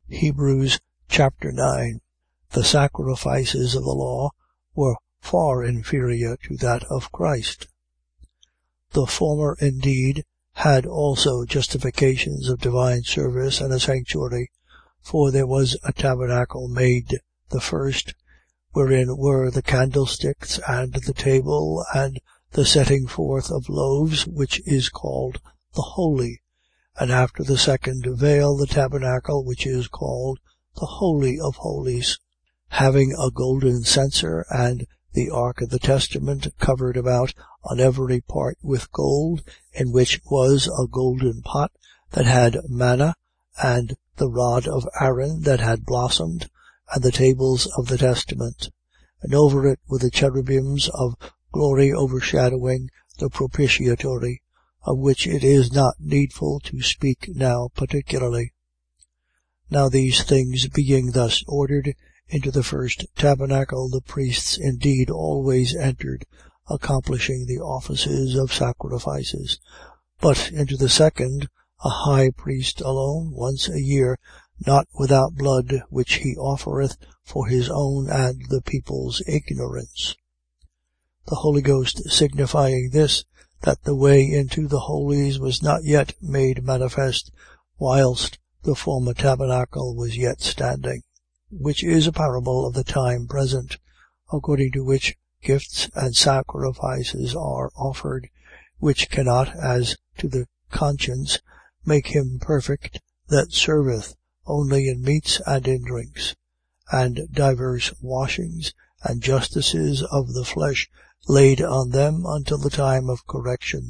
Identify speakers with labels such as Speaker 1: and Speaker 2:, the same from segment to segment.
Speaker 1: Hebrews chapter 9. The sacrifices of the law were far inferior to that of Christ. The former indeed had also justifications of divine service and a sanctuary, for there was a tabernacle made the first, wherein were the candlesticks and the table and the setting forth of loaves, which is called the Holy, and after the second veil the tabernacle, which is called the Holy of Holies, having a golden censer, and the ark of the testament covered about on every part with gold, in which was a golden pot that had manna, and the rod of Aaron that had blossomed, and the tables of the testament. And over it were the cherubims of glory overshadowing the propitiatory, of which it is not needful to speak now particularly. Now these things being thus ordered, into the first tabernacle the priests indeed always entered, accomplishing the offices of sacrifices. But into the second, a high priest alone, once a year, not without blood, which he offereth for his own and the people's ignorance. The Holy Ghost signifying this, that the way into the holies was not yet made manifest, whilst the former tabernacle was yet standing, which is a parable of the time present, according to which gifts and sacrifices are offered, which cannot, as to the conscience, make him perfect that serveth only in meats and in drinks, and divers washings and justices of the flesh laid on them until the time of correction.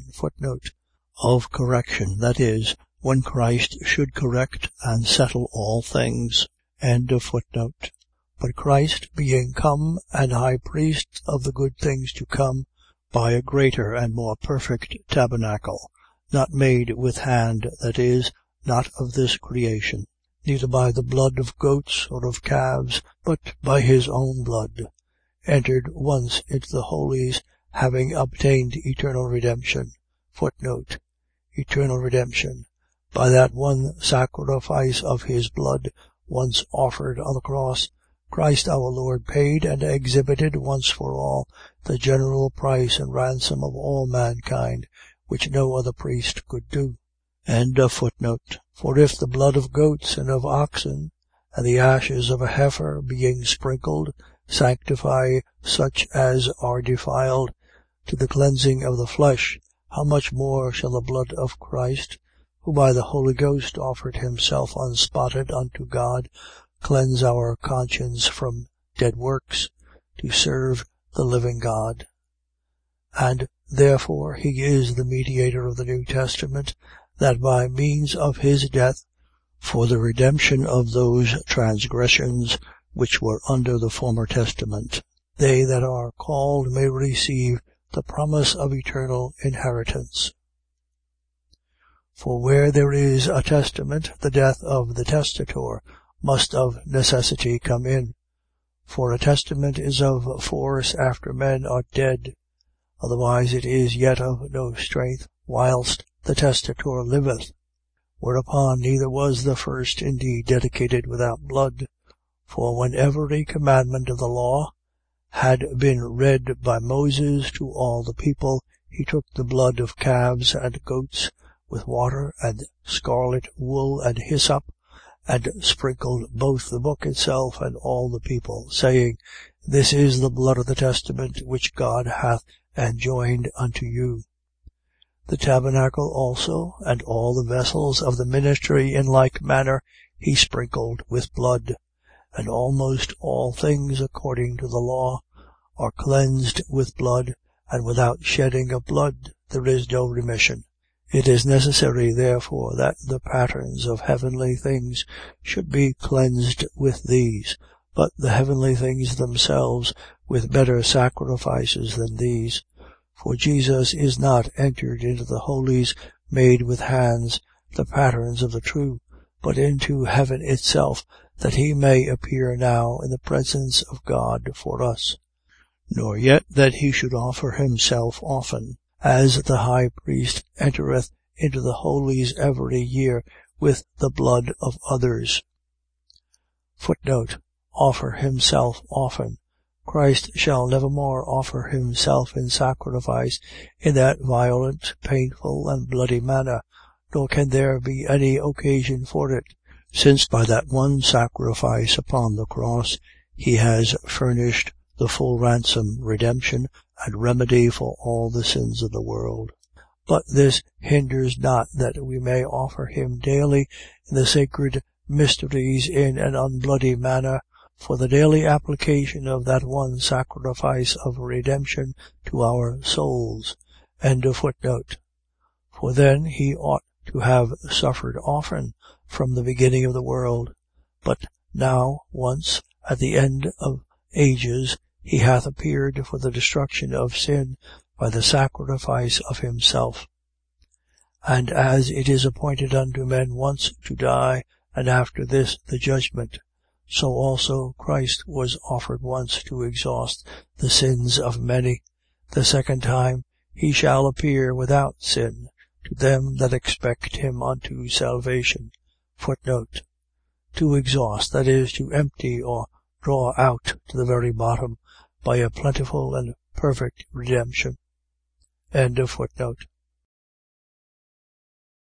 Speaker 1: Of correction, that is, when Christ should correct and settle all things. But Christ being come and high priest of the good things to come, by a greater and more perfect tabernacle, not made with hand, that is, not of this creation, neither by the blood of goats or of calves, but by his own blood, entered once into the holies, having obtained eternal redemption. Eternal redemption. By that one sacrifice of his blood, once offered on the cross, Christ our Lord paid and exhibited once for all the general price and ransom of all mankind, which no other priest could do. For if the blood of goats and of oxen, and the ashes of a heifer, being sprinkled, sanctify such as are defiled to the cleansing of the flesh, how much more shall the blood of Christ, who by the Holy Ghost offered himself unspotted unto God, cleanse our conscience from dead works, to serve the living God. And therefore he is the mediator of the New Testament, that by means of his death, for the redemption of those transgressions which were under the former testament, they that are called may receive the promise of eternal inheritance. For where there is a testament, the death of the testator must of necessity come in. For a testament is of force after men are dead. Otherwise it is yet of no strength, whilst the testator liveth. Whereupon neither was the first indeed dedicated without blood. For when every commandment of the law had been read by Moses to all the people, he took the blood of calves and goats, with water and scarlet wool and hyssop, and sprinkled both the book itself and all the people, saying, This is the blood of the testament which God hath enjoined unto you. The tabernacle also, and all the vessels of the ministry in like manner, he sprinkled with blood. And almost all things according to the law are cleansed with blood, and without shedding of blood there is no remission. It is necessary, therefore, that the patterns of heavenly things should be cleansed with these, but the heavenly things themselves with better sacrifices than these. For Jesus is not entered into the holies made with hands, the patterns of the true, but into heaven itself, that he may appear now in the presence of God for us. Nor yet that he should offer himself often, as the high priest entereth into the holies every year with the blood of others. Offer himself often. Christ shall never more offer himself in sacrifice in that violent, painful, and bloody manner, nor can there be any occasion for it, since by that one sacrifice upon the cross he has furnished the full ransom, redemption, and remedy for all the sins of the world. But this hinders not that we may offer him daily in the sacred mysteries in an unbloody manner, for the daily application of that one sacrifice of redemption to our souls. End of footnote. For then he ought to have suffered often from the beginning of the world. But now, once, at the end of ages, he hath appeared for the destruction of sin by the sacrifice of himself. And as it is appointed unto men once to die, and after this the judgment, so also Christ was offered once to exhaust the sins of many. The second time he shall appear without sin to them that expect him unto salvation. Footnote. To exhaust, that is, to empty or draw out to the very bottom by a plentiful and perfect redemption. End of footnote.